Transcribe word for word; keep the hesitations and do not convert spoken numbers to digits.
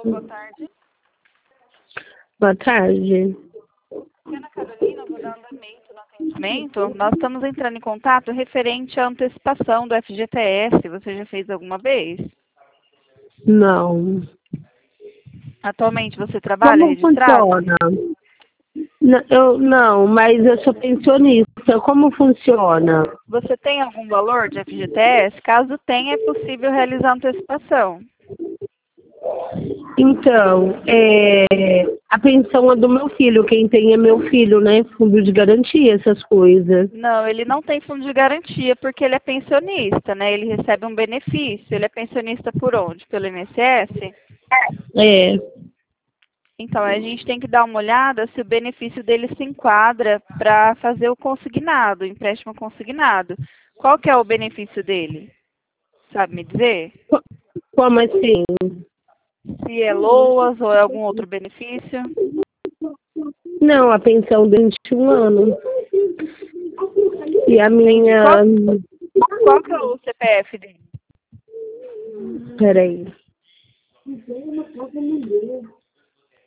Boa tarde. Boa tarde. Ana Carolina, vou dar andamento no atendimento. Nós estamos entrando em contato referente à antecipação do F G T S. Você já fez alguma vez? Não. Atualmente você trabalha Como registrado? funciona? N- Eu, não, mas eu sou pensionista. Como funciona? Você tem algum valor de F G T S? Caso tenha, é possível realizar antecipação. Então, é, a pensão é do meu filho. Quem tem é meu filho, né? Fundo de garantia, essas coisas. Não, ele não tem fundo de garantia porque ele é pensionista, né? Ele recebe um benefício. Ele é pensionista por onde? Pelo I N S S? É. Então, a gente tem que dar uma olhada se o benefício dele se enquadra para fazer o consignado, o empréstimo consignado. Qual que é o benefício dele? Sabe me dizer? Co- Como assim? Se é LOAS ou é algum outro benefício? Não, a pensão de vinte e um anos. E a Entendi. minha. Qual, qual que é o C P F dele? Peraí.